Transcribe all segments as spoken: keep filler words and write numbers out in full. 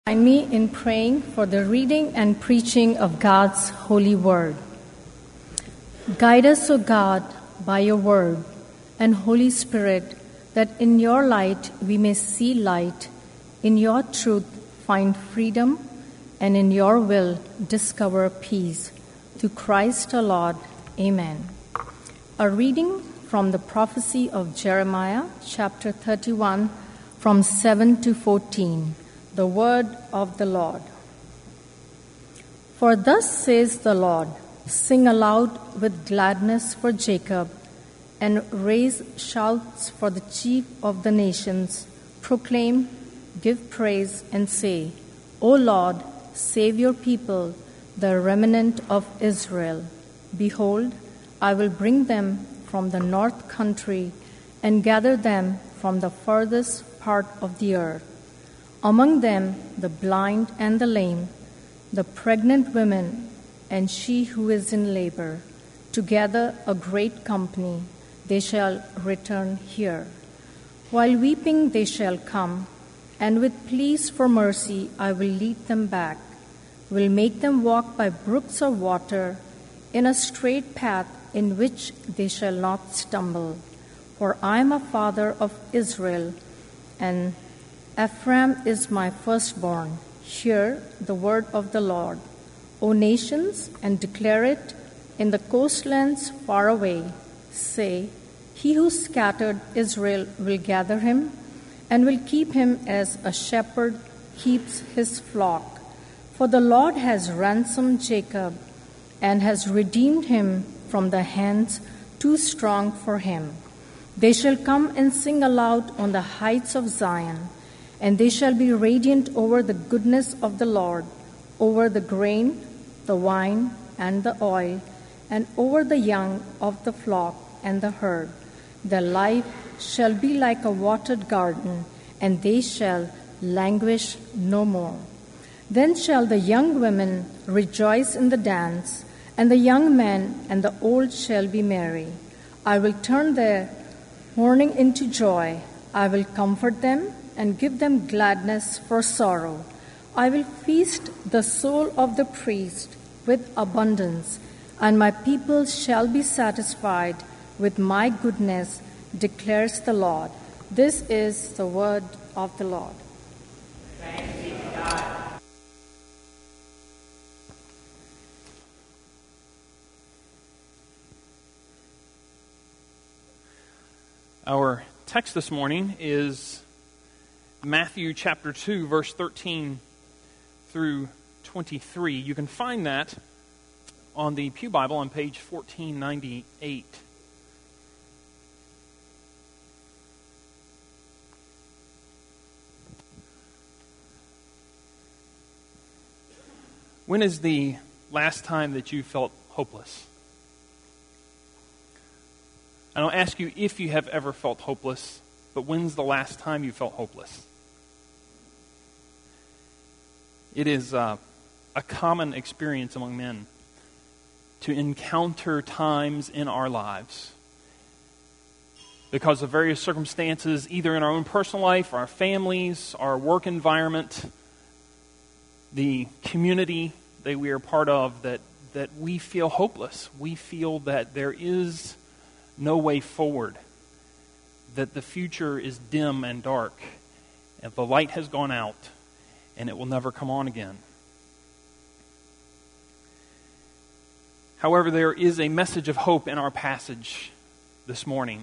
Join me in praying for the reading and preaching of God's holy word. Guide us, O God, by your word and Holy Spirit, that in your light we may see light, in your truth find freedom, and in your will discover peace. Through Christ our Lord. Amen. A reading from the prophecy of Jeremiah, chapter thirty-one, from seven to fourteen. The word of the Lord. For thus says the Lord, sing aloud with gladness for Jacob, and raise shouts for the chief of the nations. Proclaim, give praise, and say, O Lord, save your people, the remnant of Israel. Behold, I will bring them from the north country and gather them from the furthest part of the earth. Among them the blind and the lame, the pregnant women, and she who is in labor, together a great company, they shall return here. While weeping they shall come, and with pleas for mercy I will lead them back, will make them walk by brooks of water, in a straight path in which they shall not stumble. For I am a father of Israel, and Ephraim is my firstborn. Hear the word of the Lord, O nations, and declare it in the coastlands far away. Say, he who scattered Israel will gather him, and will keep him as a shepherd keeps his flock. For the Lord has ransomed Jacob, and has redeemed him from the hands too strong for him. They shall come and sing aloud on the heights of Zion, and they shall be radiant over the goodness of the Lord, over the grain, the wine, and the oil, and over the young of the flock and the herd. Their life shall be like a watered garden, and they shall languish no more. Then shall the young women rejoice in the dance, and the young men and the old shall be merry. I will turn their mourning into joy. I will comfort them and give them gladness for sorrow. I will feast the soul of the priest with abundance, and my people shall be satisfied with my goodness, declares the Lord. This is the word of the Lord. Thanks be to God. Our text this morning is Matthew chapter two, verse thirteen through twenty-three. You can find that on the Pew Bible on page fourteen ninety-eight. When is the last time that you felt hopeless? I don't ask you if you have ever felt hopeless, but when's the last time you felt hopeless? It is uh, a common experience among men to encounter times in our lives because of various circumstances, either in our own personal life, our families, our work environment, the community that we are part of, that, that we feel hopeless. We feel that there is no way forward, that the future is dim and dark, and the light has gone out, and it will never come on again. However, there is a message of hope in our passage this morning.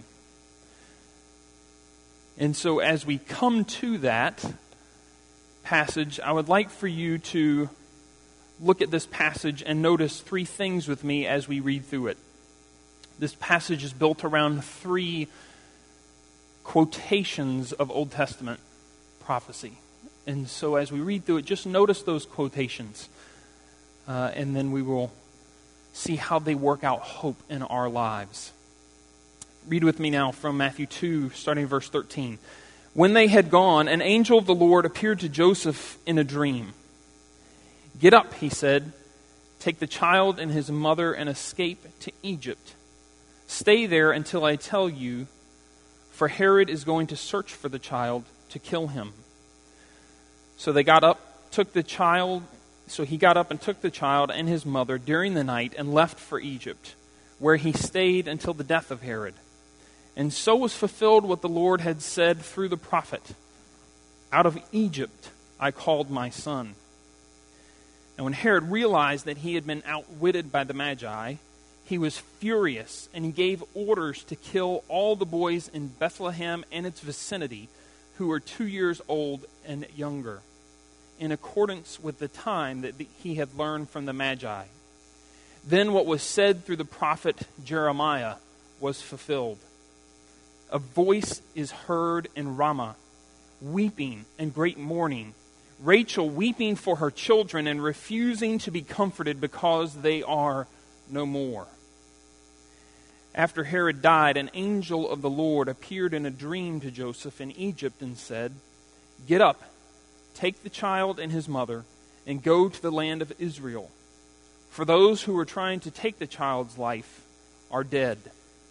And so as we come to that passage, I would like for you to look at this passage and notice three things with me as we read through it. This passage is built around three quotations of Old Testament prophecy. And so as we read through it, just notice those quotations. Uh, and then we will see how they work out hope in our lives. Read with me now from Matthew two, starting verse thirteen. When they had gone, an angel of the Lord appeared to Joseph in a dream. Get up, he said. Take the child and his mother and escape to Egypt. Stay there until I tell you, for Herod is going to search for the child to kill him. So they got up took the child, so he got up and took the child and his mother during the night and left for Egypt, where he stayed until the death of Herod. And so was fulfilled what the Lord had said through the prophet, "Out of Egypt I called my son." And when Herod realized that he had been outwitted by the Magi, he was furious, and he gave orders to kill all the boys in Bethlehem and its vicinity who were two years old and younger, in accordance with the time that he had learned from the Magi. Then what was said through the prophet Jeremiah was fulfilled. A voice is heard in Ramah, weeping and great mourning, Rachel weeping for her children and refusing to be comforted because they are no more. After Herod died, an angel of the Lord appeared in a dream to Joseph in Egypt and said, "Get up, take the child and his mother, and go to the land of Israel. For those who were trying to take the child's life are dead."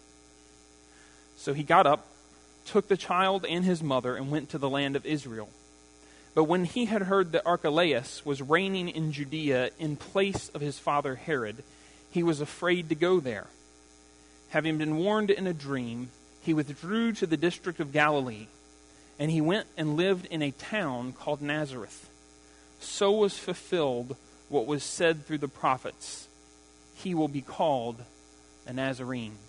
So he got up, took the child and his mother, and went to the land of Israel. But when he had heard that Archelaus was reigning in Judea in place of his father Herod, he was afraid to go there. Having been warned in a dream, he withdrew to the district of Galilee, and he went and lived in a town called Nazareth. So was fulfilled what was said through the prophets, "He will be called a Nazarene."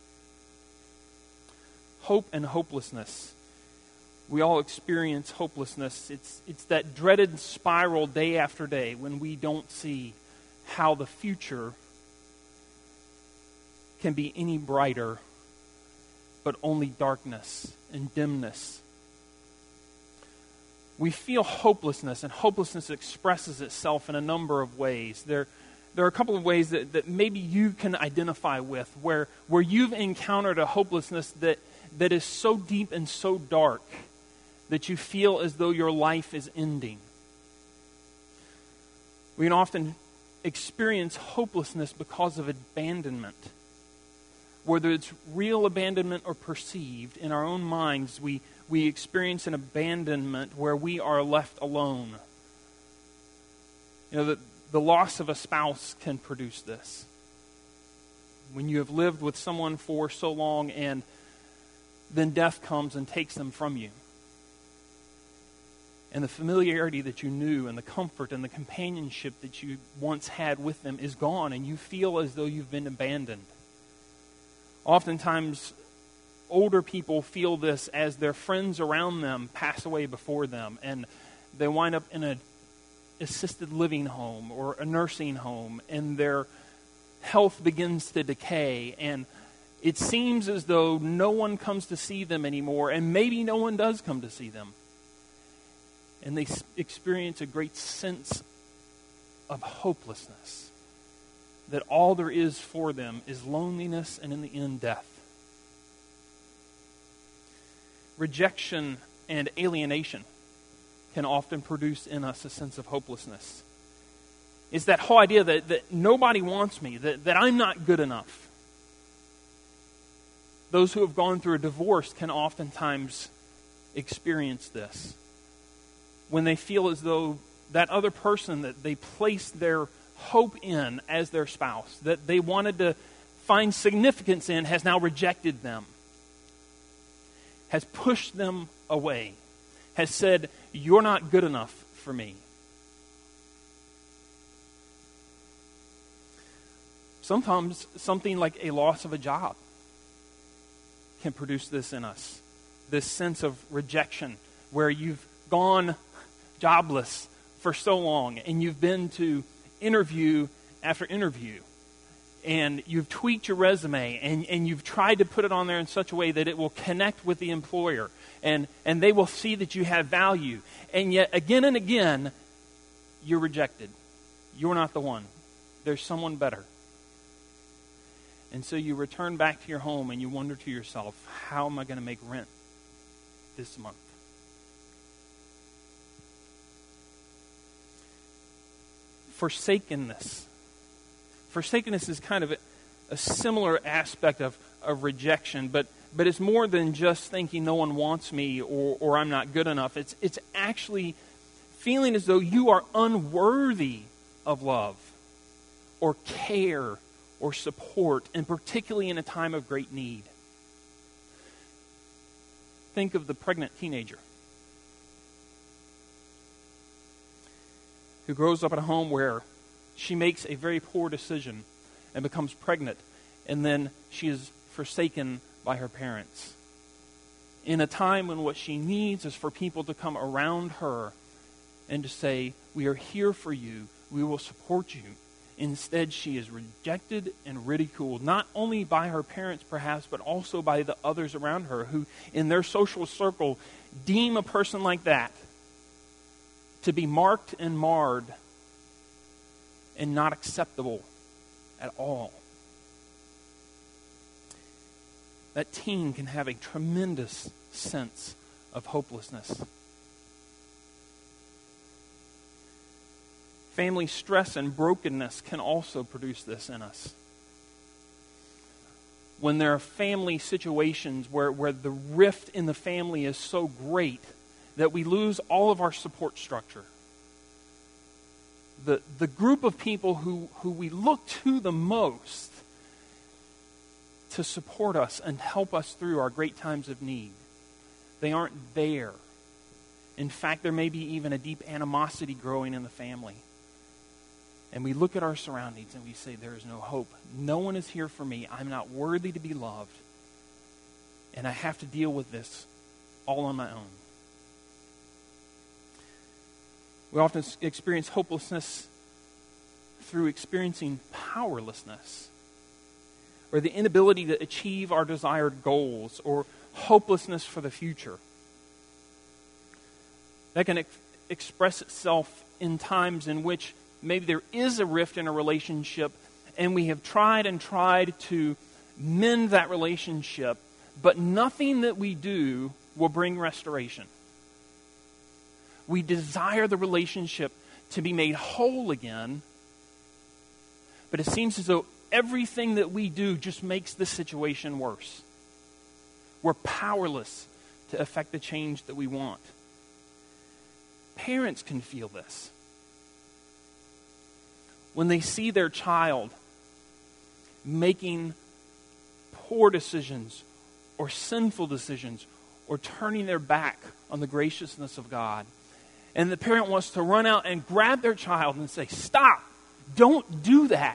Hope and hopelessness. We all experience hopelessness. It's, it's that dreaded spiral day after day when we don't see how the future can be any brighter, but only darkness and dimness. We feel hopelessness, and hopelessness expresses itself in a number of ways. There, there are a couple of ways that, that maybe you can identify with, where, where you've encountered a hopelessness that, that is so deep and so dark that you feel as though your life is ending. We can often experience hopelessness because of abandonment. Whether it's real abandonment or perceived, in our own minds, we, we experience an abandonment where we are left alone. You know, the, the loss of a spouse can produce this. When you have lived with someone for so long and then death comes and takes them from you. And the familiarity that you knew and the comfort and the companionship that you once had with them is gone, and you feel as though you've been abandoned. Oftentimes, older people feel this as their friends around them pass away before them, and they wind up in an assisted living home or a nursing home, and their health begins to decay, and it seems as though no one comes to see them anymore, and maybe no one does come to see them. And they experience a great sense of hopelessness, that all there is for them is loneliness and in the end death. Rejection and alienation can often produce in us a sense of hopelessness. It's that whole idea that, that nobody wants me, that, that I'm not good enough. Those who have gone through a divorce can oftentimes experience this. When they feel as though that other person that they placed their hope in as their spouse, that they wanted to find significance in, has now rejected them, has pushed them away, has said, "You're not good enough for me." Sometimes something like a loss of a job can produce this in us, this sense of rejection, where you've gone jobless for so long, and you've been to interview after interview, and you've tweaked your resume, and, and you've tried to put it on there in such a way that it will connect with the employer, and, and they will see that you have value, and yet again and again, you're rejected. You're not the one. There's someone better. And so you return back to your home, and you wonder to yourself, how am I going to make rent this month? Forsakenness. Forsakenness is kind of a, a similar aspect of, of rejection, but, but it's more than just thinking no one wants me or, or I'm not good enough. It's, it's actually feeling as though you are unworthy of love or care or support, and particularly in a time of great need. Think of the pregnant teenager who grows up in a home where she makes a very poor decision and becomes pregnant, and then she is forsaken by her parents. In a time when what she needs is for people to come around her and to say, "We are here for you, we will support you." Instead, she is rejected and ridiculed, not only by her parents perhaps, but also by the others around her who, in their social circle, deem a person like that to be marked and marred and not acceptable at all. That teen can have a tremendous sense of hopelessness. Family stress and brokenness can also produce this in us. When there are family situations where, where the rift in the family is so great that we lose all of our support structure. The, the group of people who, who we look to the most to support us and help us through our great times of need, they aren't there. In fact, there may be even a deep animosity growing in the family. And we look at our surroundings and we say, there is no hope. No one is here for me. I'm not worthy to be loved. And I have to deal with this all on my own. We often experience hopelessness through experiencing powerlessness, or the inability to achieve our desired goals, or hopelessness for the future. That can ex- express itself in times in which maybe there is a rift in a relationship and we have tried and tried to mend that relationship, but nothing that we do will bring restoration. We desire the relationship to be made whole again, but it seems as though everything that we do just makes the situation worse. We're powerless to effect the change that we want. Parents can feel this. When they see their child making poor decisions or sinful decisions or turning their back on the graciousness of God, and the parent wants to run out and grab their child and say, "Stop! Don't do that."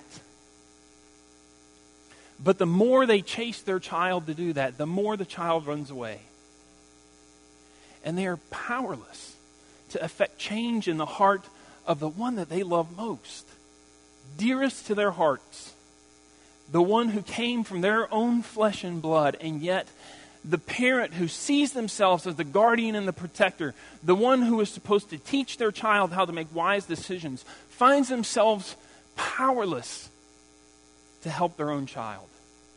But the more they chase their child to do that, the more the child runs away. And they are powerless to effect change in the heart of the one that they love most, dearest to their hearts, the one who came from their own flesh and blood. And yet the parent who sees themselves as the guardian and the protector, the one who is supposed to teach their child how to make wise decisions, finds themselves powerless to help their own child.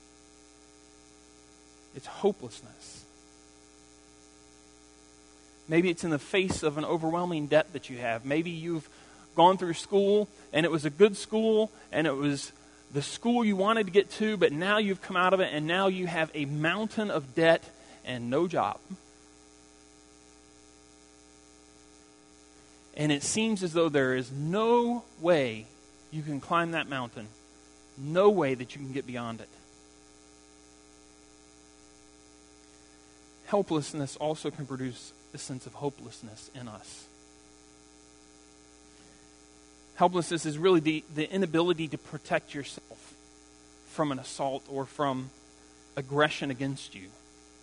It's hopelessness. Maybe it's in the face of an overwhelming debt that you have. Maybe you've gone through school and it was a good school and it was the school you wanted to get to, but now you've come out of it and now you have a mountain of debt and no job. And it seems as though there is no way you can climb that mountain, no way that you can get beyond it. Helplessness also can produce a sense of hopelessness in us. Helplessness is really the, the inability to protect yourself from an assault or from aggression against you.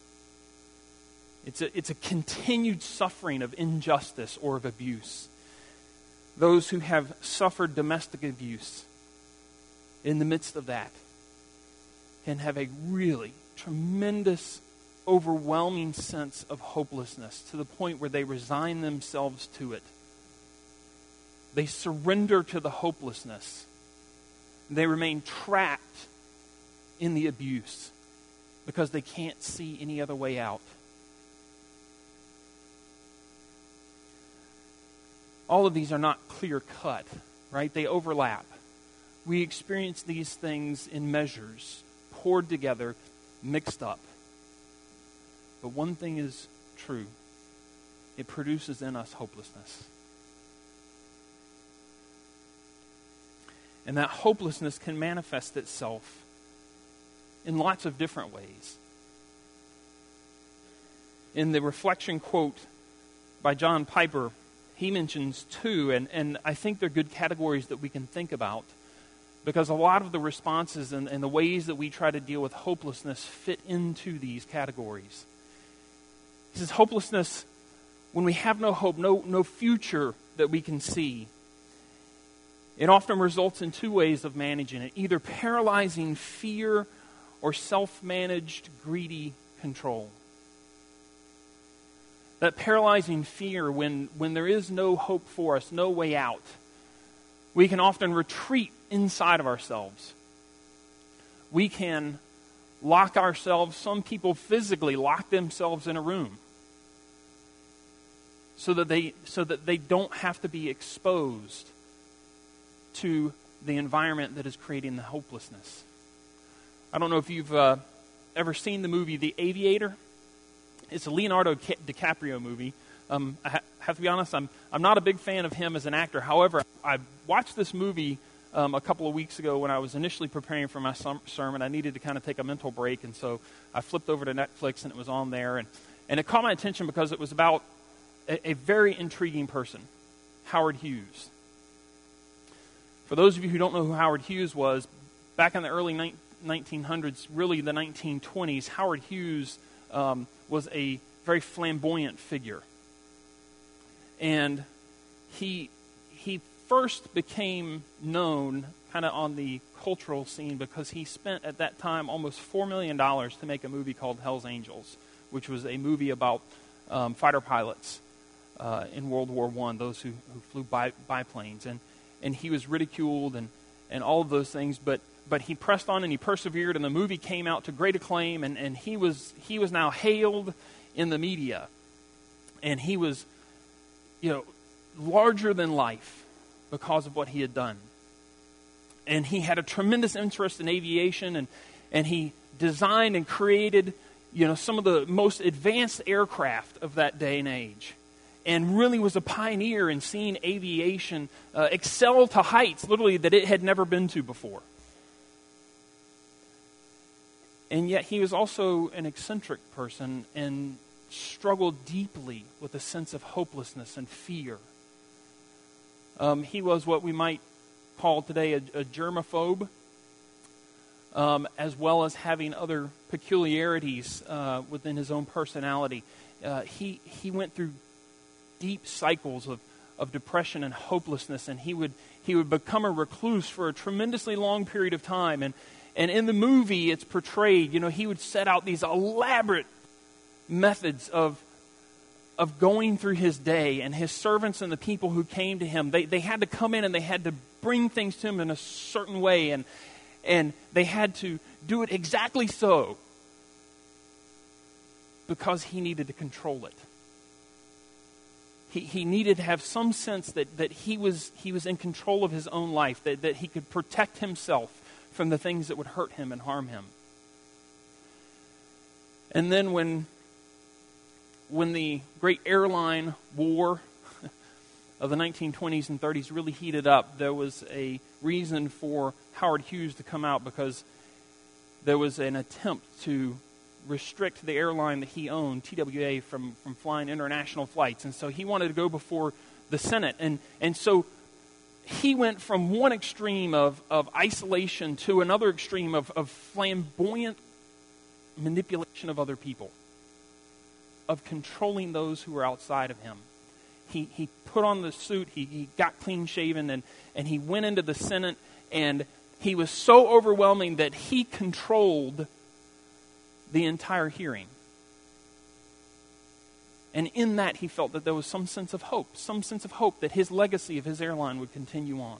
It's a, it's a continued suffering of injustice or of abuse. Those who have suffered domestic abuse in the midst of that can have a really tremendous, overwhelming sense of hopelessness to the point where they resign themselves to it. They surrender to the hopelessness. They remain trapped in the abuse because they can't see any other way out. All of these are not clear-cut, right? They overlap. We experience these things in measures, poured together, mixed up. But one thing is true. It produces in us hopelessness. And that hopelessness can manifest itself in lots of different ways. In the reflection quote by John Piper, he mentions two, and, and I think they're good categories that we can think about, because a lot of the responses and, and the ways that we try to deal with hopelessness fit into these categories. He says, hopelessness, when we have no hope, no, no future that we can see, it often results in two ways of managing it, either paralyzing fear or self-managed greedy control. That paralyzing fear, when, when there is no hope for us, no way out, we can often retreat inside of ourselves. We can lock ourselves, some people physically lock themselves in a room so that they, so that they don't have to be exposed to the environment that is creating the hopelessness. I don't know if you've uh, ever seen the movie The Aviator. It's a Leonardo DiCaprio movie. Um, I ha- have to be honest, I'm I'm not a big fan of him as an actor. However, I watched this movie um, a couple of weeks ago when I was initially preparing for my sum- sermon. I needed to kind of take a mental break, and so I flipped over to Netflix, and it was on there. And, and it caught my attention because it was about a, a very intriguing person, Howard Hughes. For those of you who don't know who Howard Hughes was, back in the early nineteen hundreds, really the nineteen twenties, Howard Hughes um, was a very flamboyant figure. And he he first became known kind of on the cultural scene because he spent at that time almost four million dollars to make a movie called Hell's Angels, which was a movie about um, fighter pilots uh, in World War One, those who, who flew bi- biplanes. And and he was ridiculed and, and all of those things, but but he pressed on and he persevered, and the movie came out to great acclaim, and, and he was he was now hailed in the media. And he was, you know, larger than life because of what he had done. And he had a tremendous interest in aviation, and and he designed and created, you know, some of the most advanced aircraft of that day and age. And really was a pioneer in seeing aviation uh, excel to heights, literally, that it had never been to before. And yet he was also an eccentric person and struggled deeply with a sense of hopelessness and fear. Um, he was what we might call today a, a germaphobe, um, as well as having other peculiarities uh, within his own personality. Uh, he he went through deep cycles of, of depression and hopelessness, and he would he would become a recluse for a tremendously long period of time. And and in the movie, it's portrayed, you know, he would set out these elaborate methods of of going through his day, and his servants and the people who came to him, they, they had to come in and they had to bring things to him in a certain way, and and they had to do it exactly so because he needed to control it. He he needed to have some sense that, that he was he was in control of his own life, that, that he could protect himself from the things that would hurt him and harm him. And then when when the great airline war of the nineteen twenties and thirties really heated up, there was a reason for Howard Hughes to come out, because there was an attempt to restrict the airline that he owned, T W A, from, from flying international flights. And so he wanted to go before the Senate. And, and so he went from one extreme of, of isolation to another extreme of, of flamboyant manipulation of other people, of controlling those who were outside of him. He he put on the suit, he, he got clean shaven, and, and he went into the Senate, and he was so overwhelming that he controlled the entire hearing. And in that, he felt that there was some sense of hope, some sense of hope that his legacy of his airline would continue on.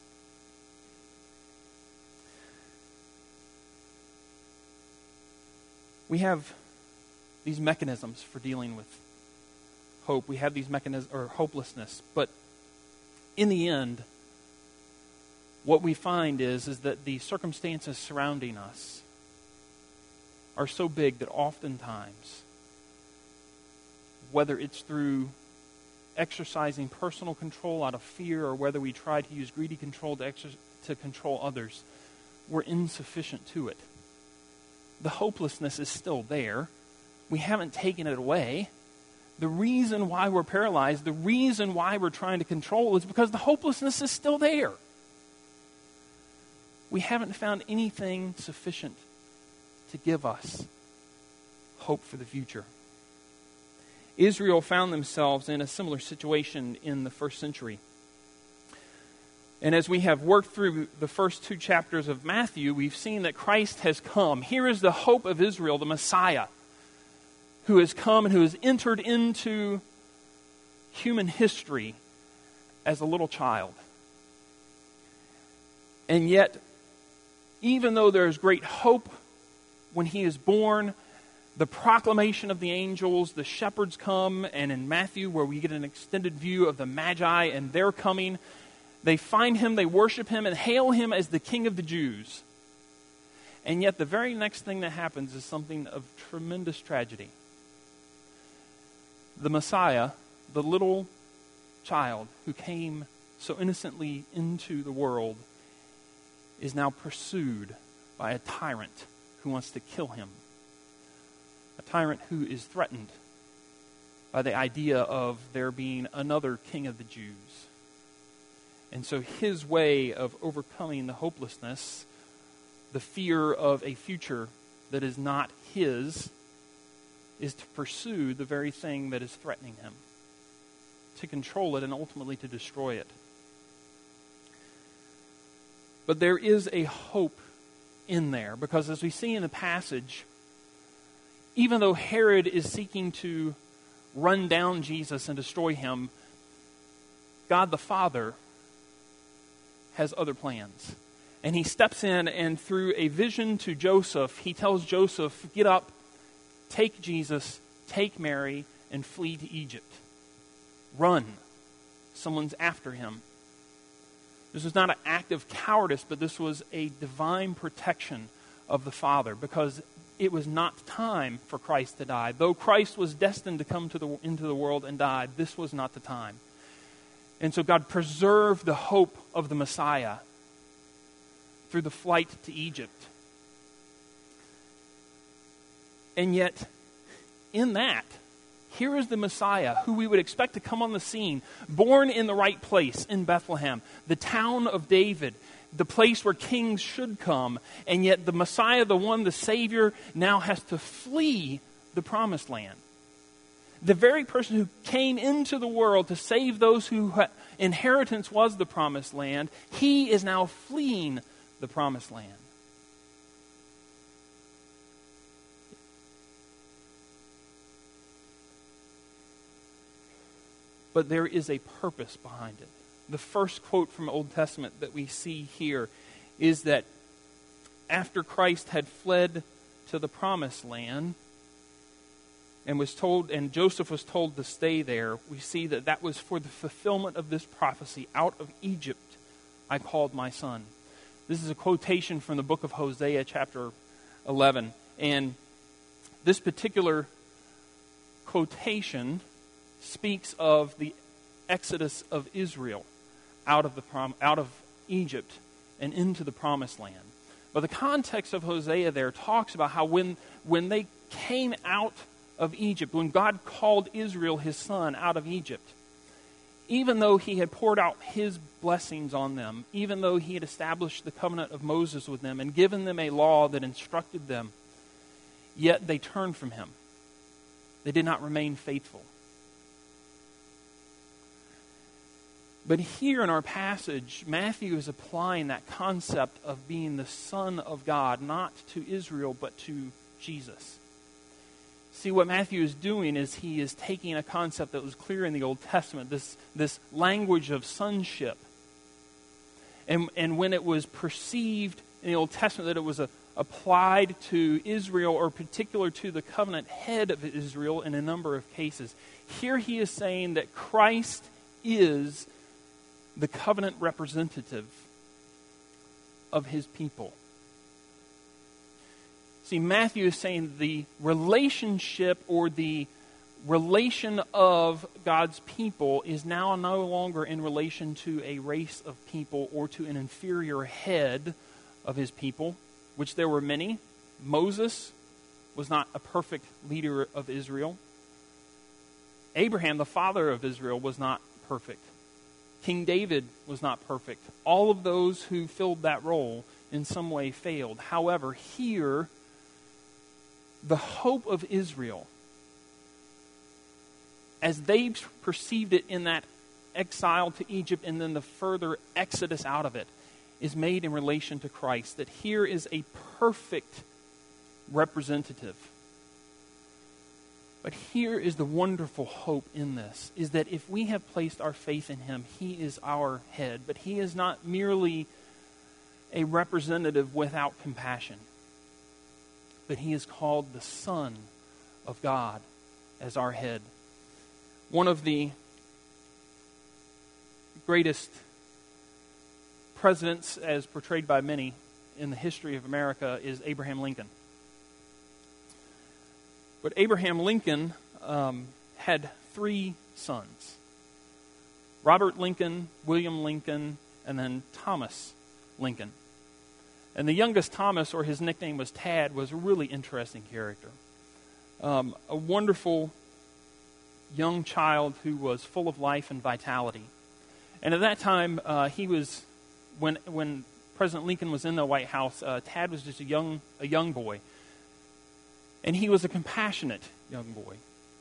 We have these mechanisms for dealing with hope. We have these mechanisms, or hopelessness. But in the end, what we find is, is that the circumstances surrounding us are so big that oftentimes, whether it's through exercising personal control out of fear, or whether we try to use greedy control to, exer- to control others were insufficient to it. The hopelessness is still there. We haven't taken it away. The reason why we're paralyzed, the reason why we're trying to control is because the hopelessness is still there. We haven't found anything sufficient to give us hope for the future. Israel found themselves in a similar situation in the first century. And as we have worked through the first two chapters of Matthew, we've seen that Christ has come. Here is the hope of Israel, the Messiah, who has come and who has entered into human history as a little child. And yet, even though there is great hope when he is born, the proclamation of the angels, the shepherds come, and in Matthew, where we get an extended view of the Magi and their coming, they find him, they worship him, and hail him as the King of the Jews. And yet the very next thing that happens is something of tremendous tragedy. The Messiah, the little child who came so innocently into the world, is now pursued by a tyrant who wants to kill him. A tyrant who is threatened by the idea of there being another king of the Jews. And so his way of overcoming the hopelessness, the fear of a future that is not his, is to pursue the very thing that is threatening him, to control it and ultimately to destroy it. But there is a hope in there, because as we see in the passage, even though Herod is seeking to run down Jesus and destroy him, God the Father has other plans. And he steps in, and through a vision to Joseph, he tells Joseph, get up, take Jesus, take Mary, and flee to Egypt. Run. Someone's after him. This was not an act of cowardice, but this was a divine protection of the Father, because it was not time for Christ to die. Though Christ was destined to come to the, into the world and die, this was not the time. And so God preserved the hope of the Messiah through the flight to Egypt. And yet, in that, here is the Messiah who we would expect to come on the scene, born in the right place in Bethlehem, the town of David, the place where kings should come. And yet the Messiah, the one, the Savior, now has to flee the promised land. The very person who came into the world to save those whose inheritance was the promised land, he is now fleeing the promised land. But there is a purpose behind it. The first quote from Old Testament that we see here is that after Christ had fled to the promised land and was told, and Joseph was told to stay there, we see that that was for the fulfillment of this prophecy. Out of Egypt I called my son. This is a quotation from the book of Hosea, chapter eleven. And this particular quotation speaks of the exodus of Israel out of the prom- out of Egypt and into the promised land. But the context of Hosea there talks about how when when they came out of Egypt, when God called Israel, his son, out of Egypt, even though he had poured out his blessings on them, even though he had established the covenant of Moses with them and given them a law that instructed them, yet they turned from him. They did not remain faithful. But here in our passage, Matthew is applying that concept of being the Son of God, not to Israel, but to Jesus. See, what Matthew is doing is he is taking a concept that was clear in the Old Testament, this, this language of sonship. And, and when it was perceived in the Old Testament that it was a, applied to Israel, or particular to the covenant head of Israel in a number of cases, here he is saying that Christ is the covenant representative of his people. See, Matthew is saying the relationship or the relation of God's people is now no longer in relation to a race of people or to an inferior head of his people, which there were many. Moses was not a perfect leader of Israel. Abraham, the father of Israel, was not perfect. King David was not perfect. All of those who filled that role in some way failed. However, here, the hope of Israel, as they perceived it in that exile to Egypt and then the further exodus out of it, is made in relation to Christ. That here is a perfect representative. But here is the wonderful hope in this, is that if we have placed our faith in him, he is our head. But he is not merely a representative without compassion, but he is called the Son of God as our head. One of the greatest presidents, as portrayed by many in the history of America, is Abraham Lincoln. But Abraham Lincoln um, had three sons: Robert Lincoln, William Lincoln, and then Thomas Lincoln. And the youngest, Thomas, or his nickname was Tad, was a really interesting character. Um, a wonderful young child who was full of life and vitality. And at that time, uh, he was, when when President Lincoln was in the White House, uh, Tad was just a young a young boy. And he was a compassionate young boy.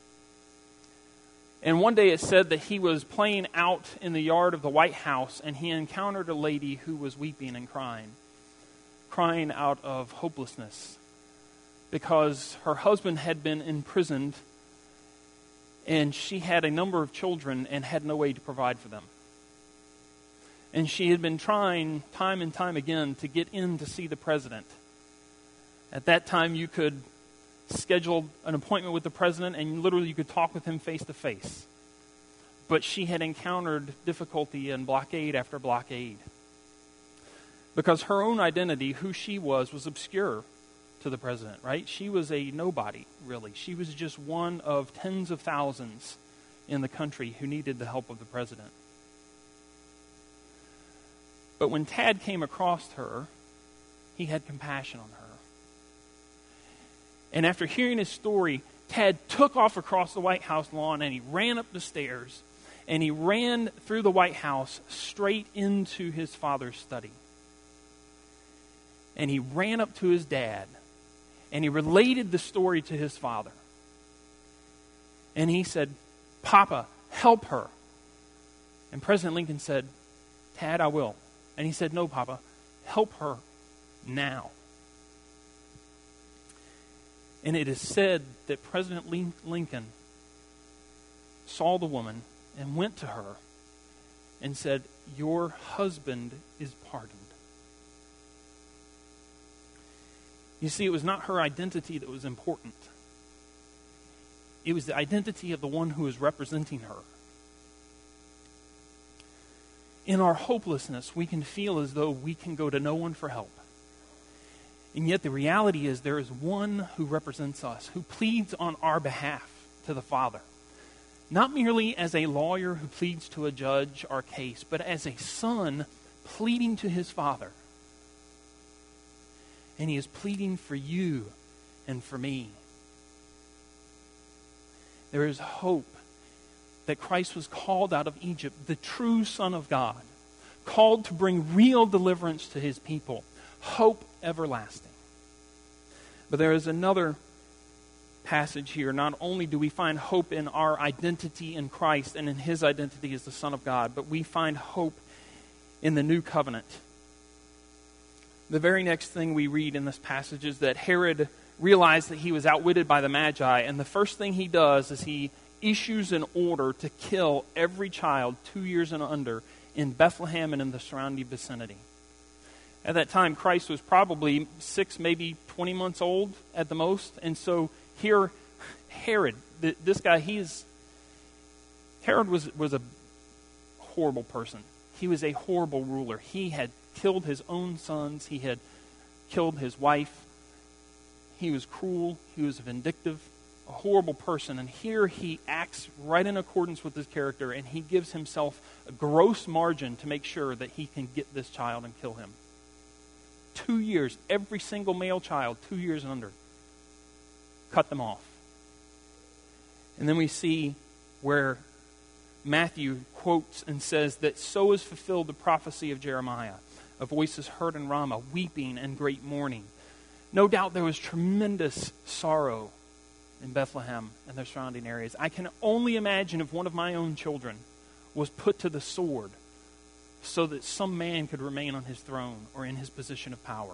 And one day it said that he was playing out in the yard of the White House, and he encountered a lady who was weeping and crying, crying out of hopelessness, because her husband had been imprisoned, and she had a number of children and had no way to provide for them. And she had been trying time and time again to get in to see the president. At that time, you could schedule an appointment with the president, and literally you could talk with him face to face. But she had encountered difficulty and blockade after blockade, because her own identity, who she was, was obscure to the president, right? She was a nobody, really. She was just one of tens of thousands in the country who needed the help of the president. But when Tad came across her, he had compassion on her. And after hearing his story, Tad took off across the White House lawn, and he ran up the stairs, and he ran through the White House straight into his father's study. And he ran up to his dad, and he related the story to his father. And he said, "Papa, help her." And President Lincoln said, "Tad, I will." And he said, "No, Papa, help her now." And it is said that President Lincoln saw the woman and went to her and said, "Your husband is pardoned." You see, it was not her identity that was important. It was the identity of the one who was representing her. In our hopelessness, we can feel as though we can go to no one for help. And yet the reality is there is one who represents us, who pleads on our behalf to the Father. Not merely as a lawyer who pleads to a judge our case, but as a son pleading to his Father. And he is pleading for you and for me. There is hope that Christ was called out of Egypt, the true Son of God, called to bring real deliverance to his people. Hope everlasting. But there is another passage here. Not only do we find hope in our identity in Christ and in his identity as the Son of God, but we find hope in the new covenant. The very next thing we read in this passage is that Herod realized that he was outwitted by the Magi, and the first thing he does is he issues an order to kill every child two years and under in Bethlehem and in the surrounding vicinity. At that time, Christ was probably six, maybe twenty months old at the most. And so here, Herod, th- this guy, he is, Herod was, was a horrible person. He was a horrible ruler. He had killed his own sons. He had killed his wife. He was cruel. He was vindictive, a horrible person. And here he acts right in accordance with his character, and he gives himself a gross margin to make sure that he can get this child and kill him. Two years, every single male child, two years and under. Cut them off. And then we see where Matthew quotes and says that so is fulfilled the prophecy of Jeremiah. A voice is heard in Ramah, weeping and great mourning. No doubt there was tremendous sorrow in Bethlehem and their surrounding areas. I can only imagine if one of my own children was put to the sword so that some man could remain on his throne or in his position of power.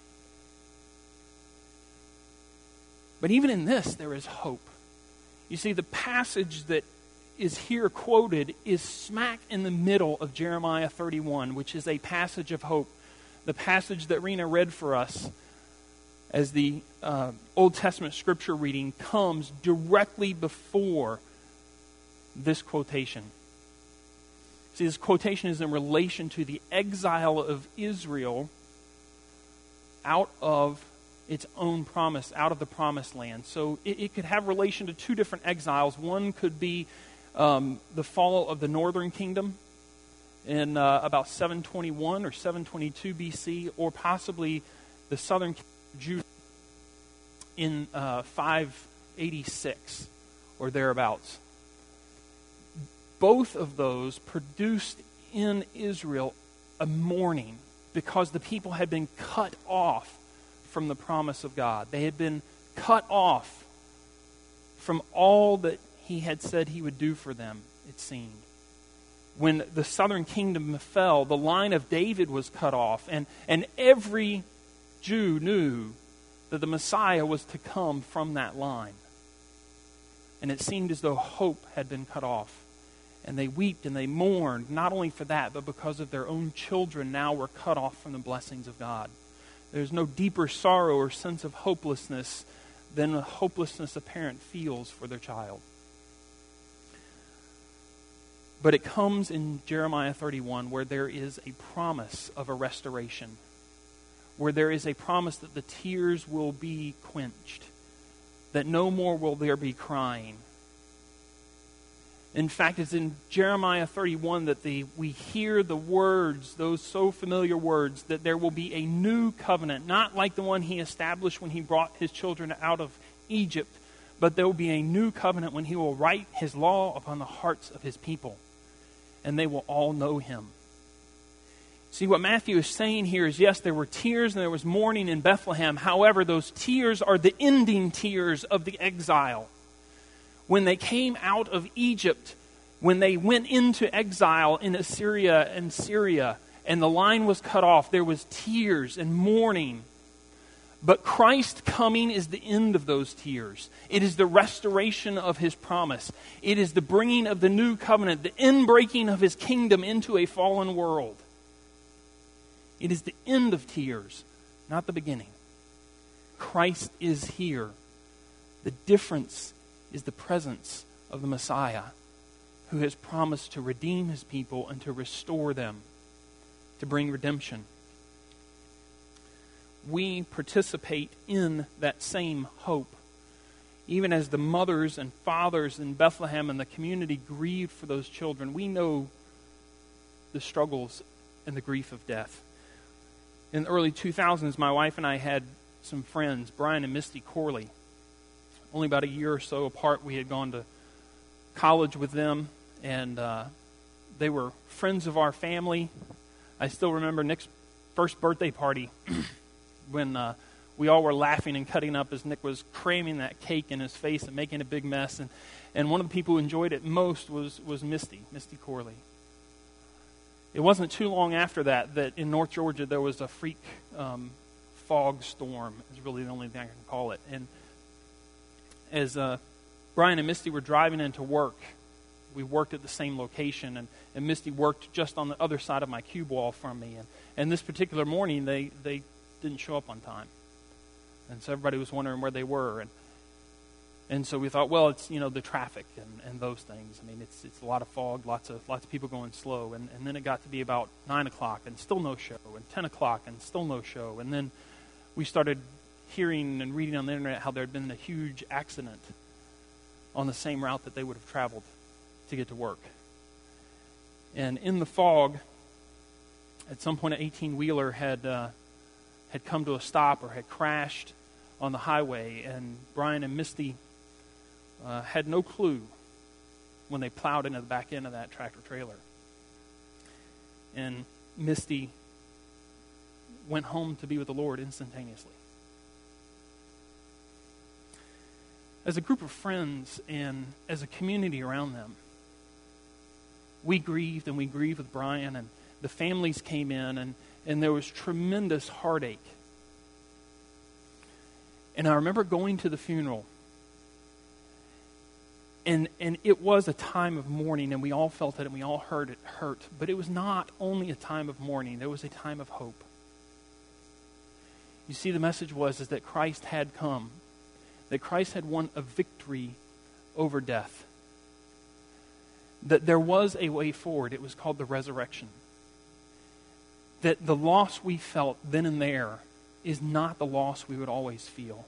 But even in this, there is hope. You see, the passage that is here quoted is smack in the middle of Jeremiah thirty-one, which is a passage of hope. The passage that Rena read for us as the uh, Old Testament scripture reading comes directly before this quotation. See, this quotation is in relation to the exile of Israel out of its own promise, out of the promised land. So it, it could have relation to two different exiles. One could be um, the fall of the northern kingdom in uh, about seven twenty-one or seven twenty-two B C, or possibly the southern kingdom of Judah in uh, five eighty-six or thereabouts. Both of those produced in Israel a mourning because the people had been cut off from the promise of God. They had been cut off from all that he had said he would do for them, it seemed. When the southern kingdom fell, the line of David was cut off, and, and every Jew knew that the Messiah was to come from that line. And it seemed as though hope had been cut off. And they wept and they mourned, not only for that, but because of their own children now were cut off from the blessings of God. There's no deeper sorrow or sense of hopelessness than the hopelessness a parent feels for their child. But it comes in Jeremiah thirty-one where there is a promise of a restoration, where there is a promise that the tears will be quenched, that no more will there be crying. In fact, it's in Jeremiah thirty-one that the, we hear the words, those so familiar words, that there will be a new covenant, not like the one he established when he brought his children out of Egypt, but there will be a new covenant when he will write his law upon the hearts of his people, and they will all know him. See, what Matthew is saying here is, yes, there were tears and there was mourning in Bethlehem. However, those tears are the ending tears of the exile. When they came out of Egypt, when they went into exile in Assyria and Syria, and the line was cut off, there was tears and mourning. But Christ coming is the end of those tears. It is the restoration of his promise. It is the bringing of the new covenant, the inbreaking of his kingdom into a fallen world. It is the end of tears, not the beginning. Christ is here. The difference is the presence of the Messiah, who has promised to redeem his people and to restore them, to bring redemption. We participate in that same hope. Even as the mothers and fathers in Bethlehem and the community grieved for those children, we know the struggles and the grief of death. In the early two thousands, my wife and I had some friends, Brian and Misty Corley. Only about a year or so apart, we had gone to college with them, and uh, they were friends of our family. I still remember Nick's first birthday party when uh, we all were laughing and cutting up as Nick was cramming that cake in his face and making a big mess. And, and one of the people who enjoyed it most was, was Misty, Misty Corley. It wasn't too long after that that in North Georgia there was a freak um, fog storm, is really the only thing I can call it. And as uh, Brian and Misty were driving into work, we worked at the same location, and, and Misty worked just on the other side of my cube wall from me. And, and this particular morning, they, they didn't show up on time. And so everybody was wondering where they were. And and so we thought, well, it's, you know, the traffic and, and those things. I mean, it's it's a lot of fog, lots of lots of people going slow. And, and then it got to be about nine o'clock and still no show, and ten o'clock and still no show. And then we started hearing and reading on the internet how there had been a huge accident on the same route that they would have traveled to get to work. And in the fog, at some point, an eighteen-wheeler had uh, had come to a stop or had crashed on the highway, and Brian and Misty uh, had no clue when they plowed into the back end of that tractor trailer. And Misty went home to be with the Lord instantaneously. As a group of friends and as a community around them, we grieved and we grieved with Brian, and the families came in, and, and there was tremendous heartache. And I remember going to the funeral, and and it was a time of mourning, and we all felt it, and we all heard it hurt. But it was not only a time of mourning, there was a time of hope. You see, the message was is that Christ had come, that Christ had won a victory over death, that there was a way forward. It was called the resurrection. That the loss we felt then and there is not the loss we would always feel.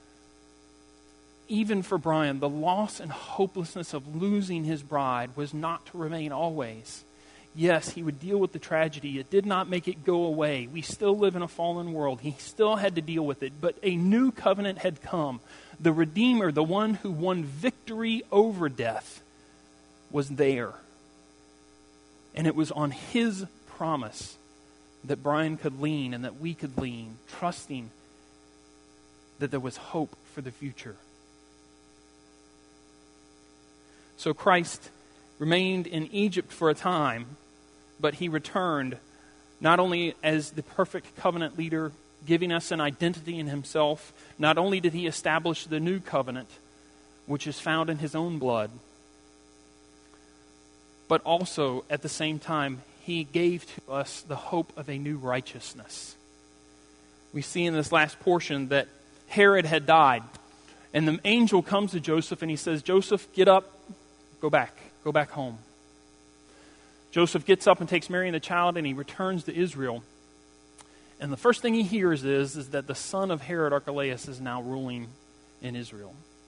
Even for Brian, the loss and hopelessness of losing his bride was not to remain always. Yes, he would deal with the tragedy. It did not make it go away. We still live in a fallen world. He still had to deal with it. But a new covenant had come. The Redeemer, the one who won victory over death, was there. And it was on his promise that Brian could lean and that we could lean, trusting that there was hope for the future. So Christ remained in Egypt for a time, but he returned not only as the perfect covenant leader, giving us an identity in himself. Not only did he establish the new covenant, which is found in his own blood, but also at the same time, he gave to us the hope of a new righteousness. We see in this last portion that Herod had died, and the angel comes to Joseph and he says, Joseph, get up, go back, go back home. Joseph gets up and takes Mary and the child, and he returns to Israel. And the first thing he hears is, is that the son of Herod Archelaus is now ruling in Israel.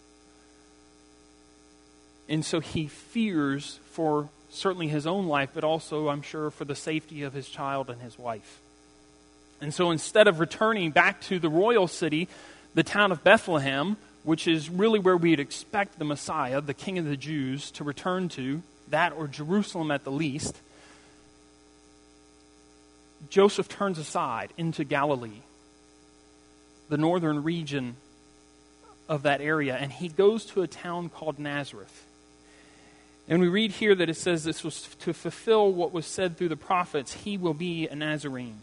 And so he fears for certainly his own life, but also, I'm sure, for the safety of his child and his wife. And so instead of returning back to the royal city, the town of Bethlehem, which is really where we'd expect the Messiah, the King of the Jews, to return to, that or Jerusalem at the least, Joseph turns aside into Galilee, the northern region of that area, and he goes to a town called Nazareth. And we read here that it says this was to fulfill what was said through the prophets, he will be a Nazarene.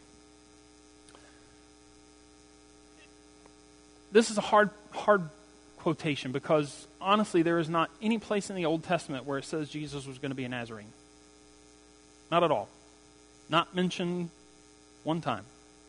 This is a hard, hard quotation because honestly there is not any place in the Old Testament where it says Jesus was going to be a Nazarene. Not at all. Not mentioned one time.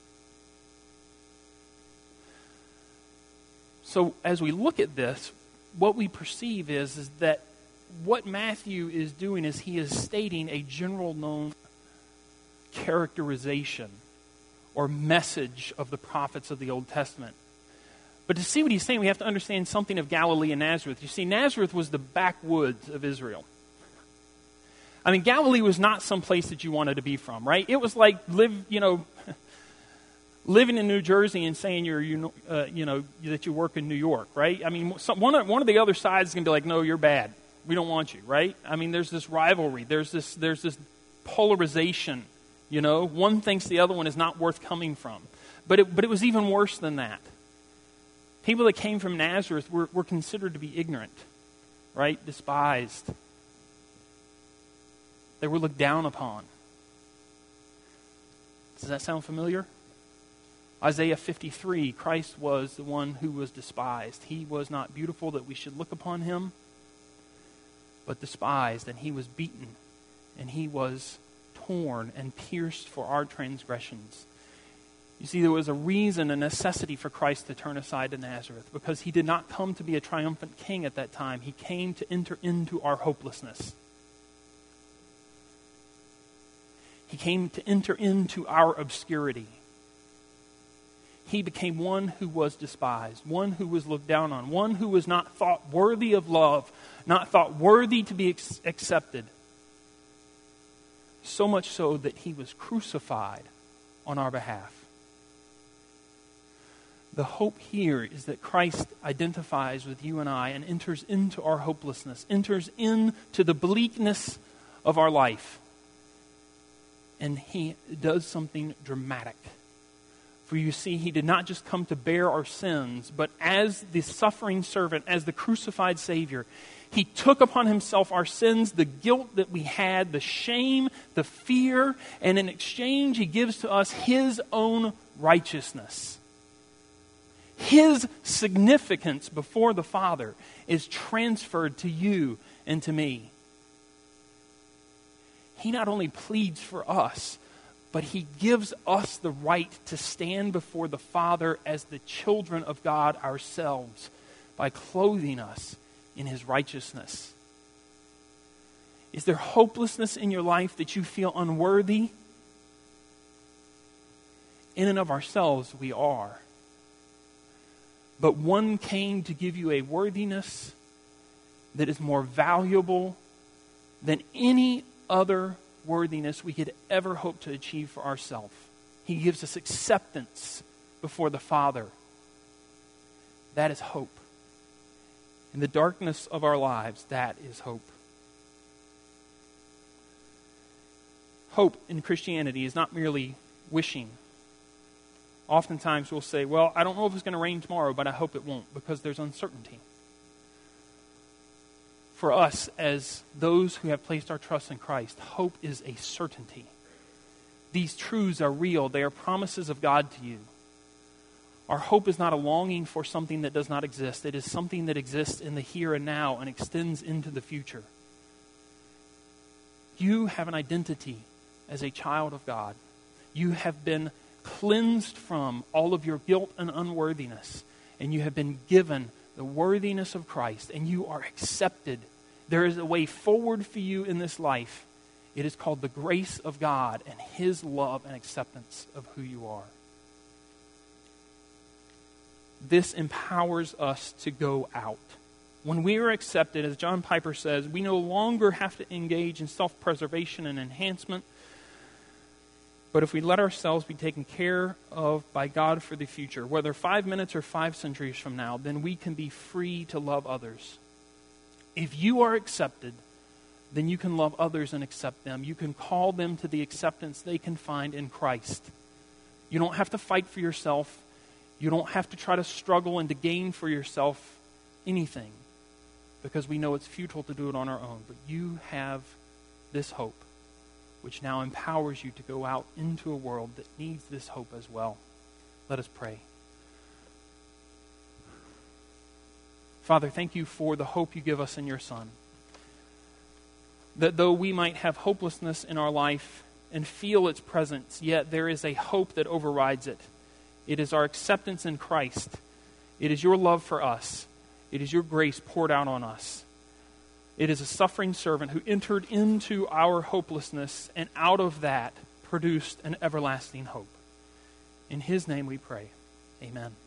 So as we look at this, what we perceive is, is that what Matthew is doing is he is stating a general known characterization or message of the prophets of the Old Testament. But to see what he's saying, we have to understand something of Galilee and Nazareth. You see, Nazareth was the backwoods of Israel. I mean, Galilee was not some place that you wanted to be from, right? It was like live, you know, living in New Jersey and saying you're, you know, uh, you know, that you work in New York, right? I mean, some, one of, one of the other sides is going to be like, no, you're bad. We don't want you, right? I mean, there's this rivalry. There's this, there's this polarization. You know, one thinks the other one is not worth coming from. But it, but it was even worse than that. People that came from Nazareth were, were considered to be ignorant, right? Despised. They were looked down upon. Does that sound familiar? Isaiah fifty-three, Christ was the one who was despised. He was not beautiful that we should look upon him, but despised, and he was beaten, and he was torn and pierced for our transgressions. You see, there was a reason, a necessity for Christ to turn aside to Nazareth, because he did not come to be a triumphant king at that time. He came to enter into our hopelessness. He came to enter into our obscurity. he became one who was despised, one who was looked down on, one who was not thought worthy of love, not thought worthy to be ex- accepted. So much so that he was crucified on our behalf. The hope here is that Christ identifies with you and I and enters into our hopelessness, enters into the bleakness of our life. And he does something dramatic. For you see, he did not just come to bear our sins, but as the suffering servant, as the crucified Savior, he took upon himself our sins, the guilt that we had, the shame, the fear, and in exchange he gives to us his own righteousness. His significance before the Father is transferred to you and to me. He not only pleads for us, but he gives us the right to stand before the Father as the children of God ourselves by clothing us in his righteousness. Is there hopelessness in your life that you feel unworthy? In and of ourselves, we are. But one came to give you a worthiness that is more valuable than any other worthiness we could ever hope to achieve for ourselves. He gives us acceptance before the Father. That is hope. In the darkness of our lives, that is hope. Hope in Christianity is not merely wishing. Oftentimes we'll say, well, I don't know if it's going to rain tomorrow, but I hope it won't, because there's uncertainty. For us, as those who have placed our trust in Christ, hope is a certainty. These truths are real. They are promises of God to you. Our hope is not a longing for something that does not exist. It is something that exists in the here and now and extends into the future. You have an identity as a child of God. You have been cleansed from all of your guilt and unworthiness, and you have been given the worthiness of Christ, and you are accepted. There is a way forward for you in this life. It is called the grace of God and his love and acceptance of who you are. This empowers us to go out. When we are accepted, as John Piper says, we no longer have to engage in self-preservation and enhancement. But if we let ourselves be taken care of by God for the future, whether five minutes or five centuries from now, then we can be free to love others. If you are accepted, then you can love others and accept them. You can call them to the acceptance they can find in Christ. You don't have to fight for yourself. You don't have to try to struggle and to gain for yourself anything, because we know it's futile to do it on our own. But you have this hope, which now empowers you to go out into a world that needs this hope as well. Let us pray. Father, thank you for the hope you give us in your Son. That though we might have hopelessness in our life and feel its presence, yet there is a hope that overrides it. It is our acceptance in Christ. It is your love for us. It is your grace poured out on us. It is a suffering servant who entered into our hopelessness and out of that produced an everlasting hope. In his name we pray. Amen.